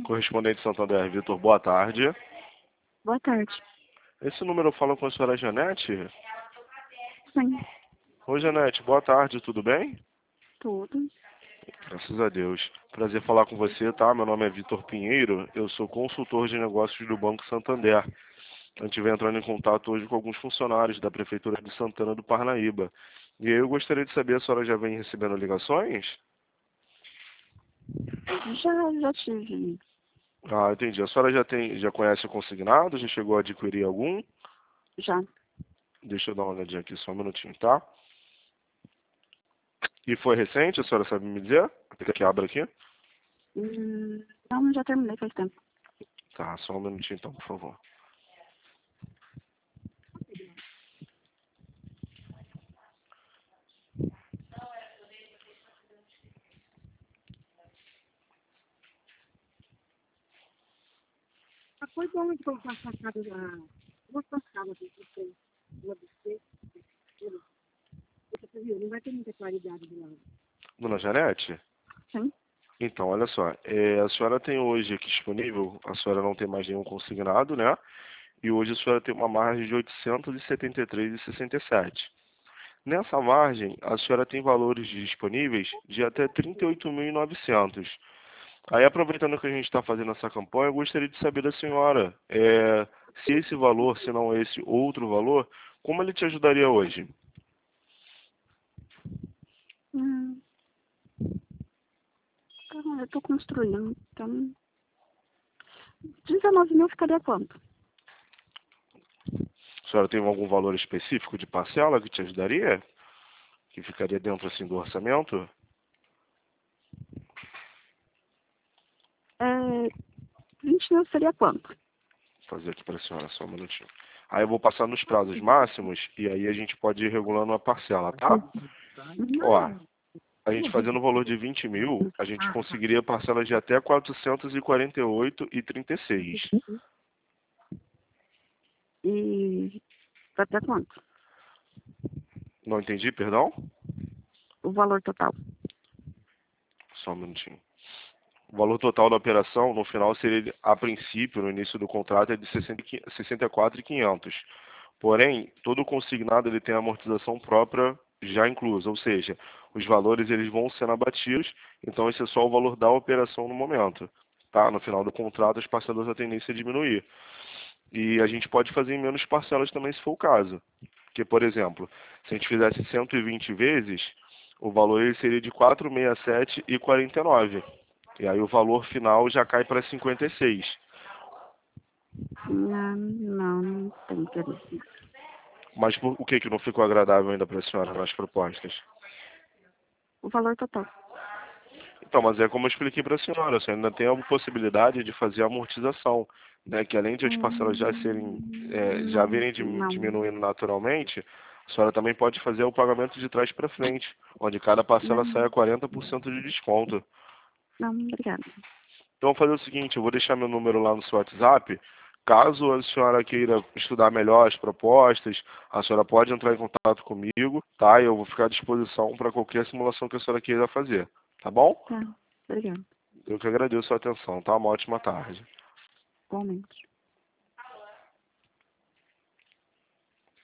Correspondente Santander, Vitor, boa tarde. Boa tarde. Esse número fala com a senhora Janete? Sim, Oi, Janete, boa tarde, tudo bem? tudo. Graças a Deus. Prazer falar com você, tá? Meu nome é Vitor Pinheiro, eu sou consultor de negócios do Banco Santander. A gente vem entrando em contato hoje com alguns funcionários da Prefeitura de Santana do Parnaíba. E aí eu gostaria de saber, a senhora já vem recebendo ligações? Já tive. Ah, entendi. A senhora já conhece o consignado? Já chegou a adquirir algum? Já. Deixa eu dar uma olhadinha aqui, só um minutinho, tá? E foi recente, a senhora sabe me dizer? Até que abra aqui. Não, já terminei faz tempo. Tá, só um minutinho então, por favor. Foi bom então passar lá. Vou passar lá você viu, não vai ter muita claridade do lado. Dona Janete? Sim? Então, olha só, a senhora tem hoje aqui disponível, a senhora não tem mais nenhum consignado, né? E hoje a senhora tem uma margem de 873,67. Nessa margem, a senhora tem valores disponíveis de até 38.900. Aí, aproveitando que a gente está fazendo essa campanha, eu gostaria de saber da senhora, se esse valor, se não esse outro valor, como ele te ajudaria hoje? Hum, eu tô construindo, então... 19 mil ficaria quanto? A senhora tem algum valor específico de parcela que te ajudaria? Que ficaria dentro assim do orçamento? 20 mil seria quanto? Vou fazer aqui para a senhora, só um minutinho. Aí eu vou passar nos prazos máximos e aí a gente pode ir regulando a parcela, tá? Ó, a gente fazendo o valor de 20 mil, a gente conseguiria parcelas de até 448,36. E vai até quanto? Não entendi, perdão? O valor total. Só um minutinho. O valor total da operação, no final, seria, a princípio, no início do contrato, é de 64.500. Porém, todo consignado ele tem amortização própria já inclusa, ou seja, os valores eles vão sendo abatidos, então esse é só o valor da operação no momento. Tá? No final do contrato, as parcelas a tendência a diminuir. E a gente pode fazer em menos parcelas também, se for o caso. Porque, por exemplo, se a gente fizesse 120 vezes, o valor ele seria de 467,49. E aí o valor final já cai para 56. Não tem interesse. Mas o que não ficou agradável ainda para a senhora nas propostas? O valor total. Então, mas é como eu expliquei para a senhora, você ainda tem a possibilidade de fazer a amortização, né? Que além de as parcelas já virem Não. diminuindo naturalmente, a senhora também pode fazer o pagamento de trás para frente, onde cada parcela sai a 40% de desconto. Não, obrigada. Então, vou fazer o seguinte, eu vou deixar meu número lá no seu WhatsApp. Caso a senhora queira estudar melhor as propostas, a senhora pode entrar em contato comigo, tá? Eu vou ficar à disposição para qualquer simulação que a senhora queira fazer, tá bom? Tá, obrigada. Eu que agradeço a sua atenção, tá? Uma ótima tarde. Igualmente.